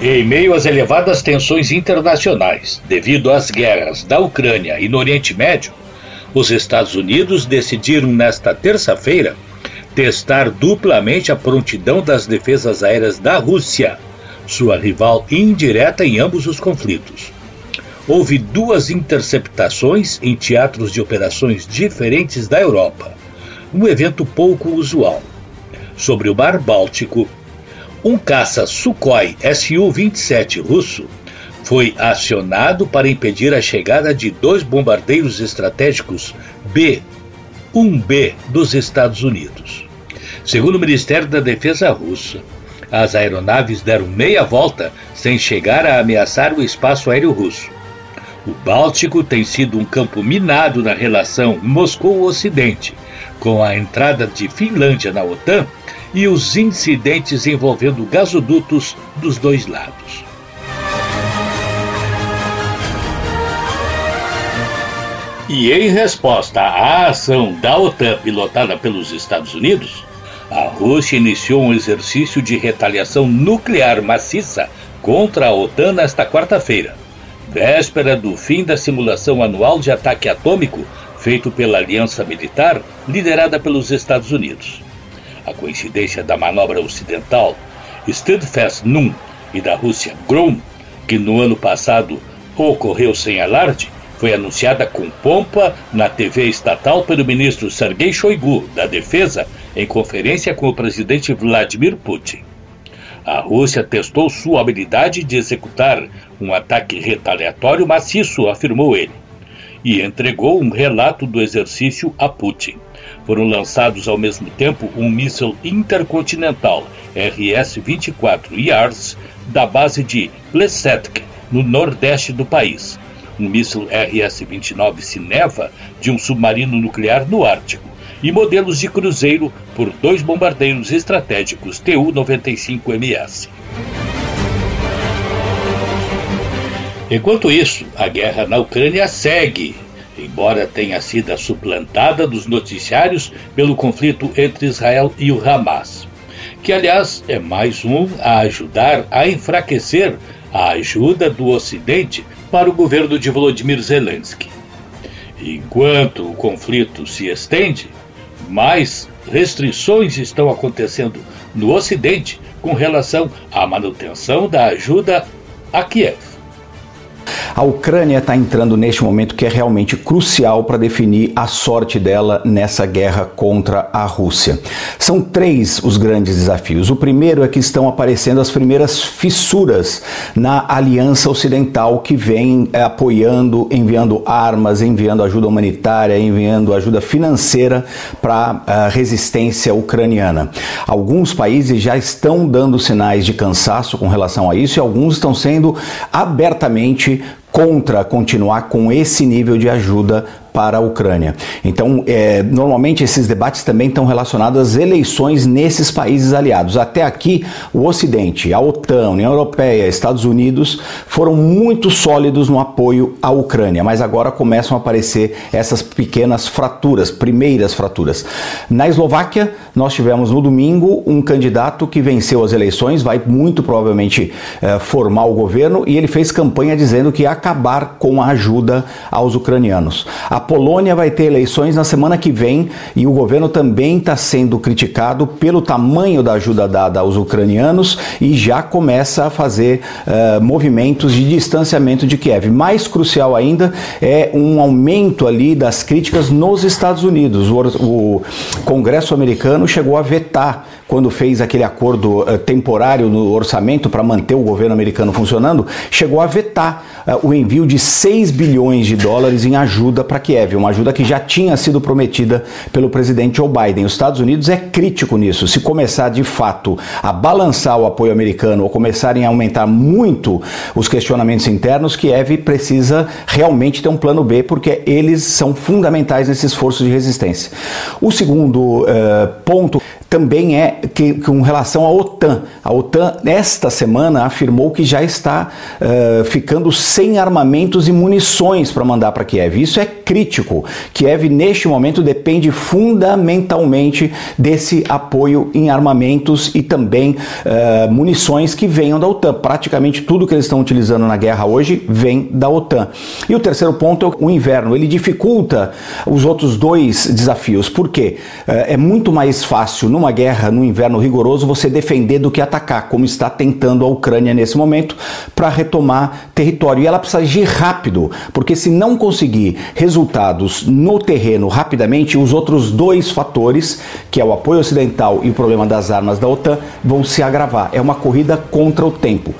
Em meio às elevadas tensões internacionais, devido às guerras da Ucrânia e no Oriente Médio, os Estados Unidos decidiram nesta terça-feira testar duplamente a prontidão das defesas aéreas da Rússia, sua rival indireta em ambos os conflitos. Houve 2 interceptações em teatros de operações diferentes da Europa, um evento pouco usual. Sobre o Mar Báltico, um caça Sukhoi Su-27 russo foi acionado para impedir a chegada de 2 bombardeiros estratégicos B-1B dos Estados Unidos. Segundo o Ministério da Defesa russo, as aeronaves deram meia volta sem chegar a ameaçar o espaço aéreo russo. O Báltico tem sido um campo minado na relação Moscou-Ocidente, com a entrada de Finlândia na OTAN e os incidentes envolvendo gasodutos dos 2 lados. E em resposta à ação da OTAN pilotada pelos Estados Unidos, a Rússia iniciou um exercício de retaliação nuclear maciça contra a OTAN nesta quarta-feira, véspera do fim da simulação anual de ataque atômico feito pela aliança militar liderada pelos Estados Unidos. A coincidência da manobra ocidental Steadfast Num e da Rússia Grom, que no ano passado ocorreu sem alarde, foi anunciada com pompa na TV estatal pelo ministro Sergei Shoigu, da Defesa, em conferência com o presidente Vladimir Putin. A Rússia testou sua habilidade de executar um ataque retaliatório maciço, afirmou ele, e entregou um relato do exercício a Putin. Foram lançados ao mesmo tempo um míssil intercontinental RS-24 Yars da base de Plesetsk, no nordeste do país, um míssil RS-29 Sineva de um submarino nuclear no Ártico e modelos de cruzeiro por 2 bombardeiros estratégicos Tu-95MS. Enquanto isso, a guerra na Ucrânia segue, embora tenha sido suplantada dos noticiários pelo conflito entre Israel e o Hamas, que aliás é mais um a ajudar a enfraquecer a ajuda do Ocidente para o governo de Volodymyr Zelensky. Enquanto o conflito se estende, mais restrições estão acontecendo no Ocidente com relação à manutenção da ajuda a Kiev. A Ucrânia está entrando neste momento que é realmente crucial para definir a sorte dela nessa guerra contra a Rússia. São 3 os grandes desafios. O primeiro é que estão aparecendo as primeiras fissuras na aliança ocidental que vem apoiando, enviando armas, enviando ajuda humanitária, enviando ajuda financeira para a resistência ucraniana. Alguns países já estão dando sinais de cansaço com relação a isso e alguns estão sendo abertamente contra continuar com esse nível de ajuda para a Ucrânia. Então, normalmente esses debates também estão relacionados às eleições nesses países aliados. Até aqui, o Ocidente, a OTAN, a União Europeia, Estados Unidos foram muito sólidos no apoio à Ucrânia, mas agora começam a aparecer essas pequenas fraturas, primeiras fraturas. Na Eslováquia, nós tivemos no domingo um candidato que venceu as eleições, vai muito provavelmente formar o governo, e ele fez campanha dizendo que ia acabar com a ajuda aos ucranianos. A Polônia vai ter eleições na semana que vem e o governo também está sendo criticado pelo tamanho da ajuda dada aos ucranianos e já começa a fazer movimentos de distanciamento de Kiev. Mais crucial ainda é um aumento ali das críticas nos Estados Unidos. O Congresso americano chegou a vetar, quando fez aquele acordo temporário no orçamento para manter o governo americano funcionando, chegou a vetar o envio de 6 bilhões de dólares em ajuda para Kiev, uma ajuda que já tinha sido prometida pelo presidente Joe Biden. Os Estados Unidos é crítico nisso. Se começar de fato a balançar o apoio americano ou começarem a aumentar muito os questionamentos internos, Kiev precisa realmente ter um plano B, porque eles são fundamentais nesse esforço de resistência. O segundo ponto também é com relação à OTAN. A OTAN, esta semana, afirmou que já está ficando sem armamentos e munições para mandar para Kiev. Isso é crítico. Kiev, neste momento, depende fundamentalmente desse apoio em armamentos e também munições que venham da OTAN. Praticamente tudo que eles estão utilizando na guerra hoje vem da OTAN. E o terceiro ponto é o inverno. Ele dificulta os outros dois desafios. Por quê? É muito mais fácil numa guerra, no inverno rigoroso, você defender do que atacar, como está tentando a Ucrânia nesse momento, para retomar território. E ela precisa agir rápido, porque se não conseguir resultados no terreno rapidamente, os outros dois fatores, que é o apoio ocidental e o problema das armas da OTAN, vão se agravar. É uma corrida contra o tempo.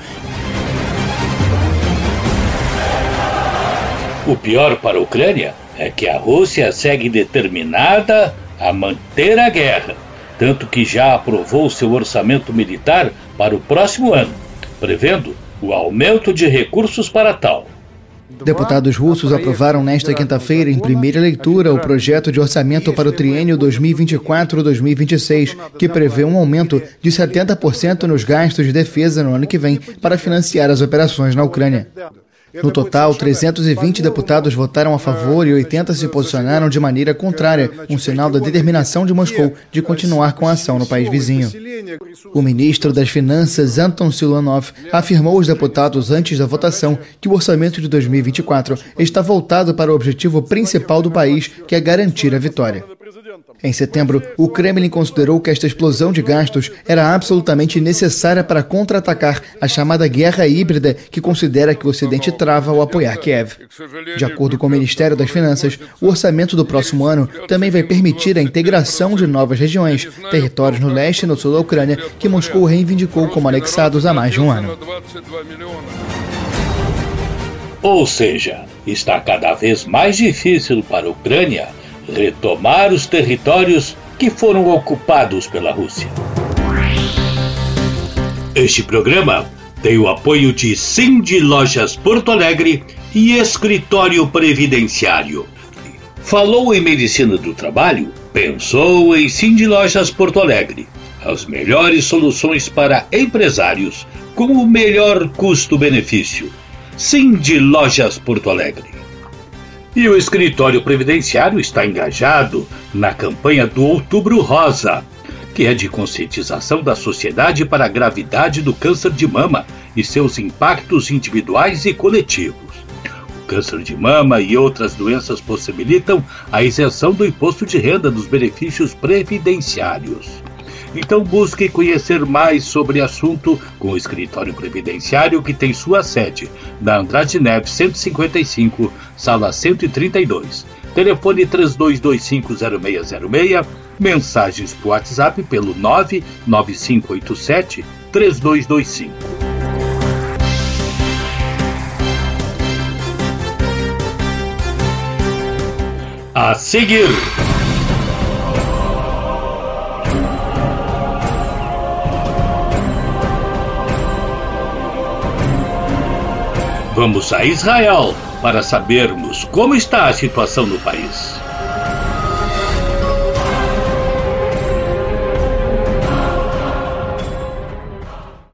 O pior para a Ucrânia é que a Rússia segue determinada a manter a guerra, tanto que já aprovou seu orçamento militar para o próximo ano, prevendo o aumento de recursos para tal. Deputados russos aprovaram nesta quinta-feira, em primeira leitura, o projeto de orçamento para o triênio 2024-2026, que prevê um aumento de 70% nos gastos de defesa no ano que vem para financiar as operações na Ucrânia. No total, 320 deputados votaram a favor e 80 se posicionaram de maneira contrária, um sinal da determinação de Moscou de continuar com a ação no país vizinho. O ministro das Finanças, Anton Siluanov, afirmou aos deputados antes da votação que o orçamento de 2024 está voltado para o objetivo principal do país, que é garantir a vitória. Em setembro, o Kremlin considerou que esta explosão de gastos era absolutamente necessária para contra-atacar a chamada guerra híbrida, que considera que o Ocidente trava ao apoiar Kiev. De acordo com o Ministério das Finanças, o orçamento do próximo ano também vai permitir a integração de novas regiões, territórios no leste e no sul da Ucrânia, que Moscou reivindicou como anexados há mais de um ano. Ou seja, está cada vez mais difícil para a Ucrânia retomar os territórios que foram ocupados pela Rússia. Este programa tem o apoio de Cindy Lojas Porto Alegre e Escritório Previdenciário. Falou em medicina do trabalho? Pensou em Cindy Lojas Porto Alegre. As melhores soluções para empresários com o melhor custo-benefício. Cindy Lojas Porto Alegre. E o Escritório Previdenciário está engajado na campanha do Outubro Rosa, que é de conscientização da sociedade para a gravidade do câncer de mama e seus impactos individuais e coletivos. O câncer de mama e outras doenças possibilitam a isenção do imposto de renda dos benefícios previdenciários. Então busque conhecer mais sobre o assunto com o Escritório Previdenciário, que tem sua sede na Andrade Neves 155, sala 132. Telefone 32250606, mensagens por WhatsApp pelo 99587-3225. A seguir... Vamos a Israel para sabermos como está a situação no país.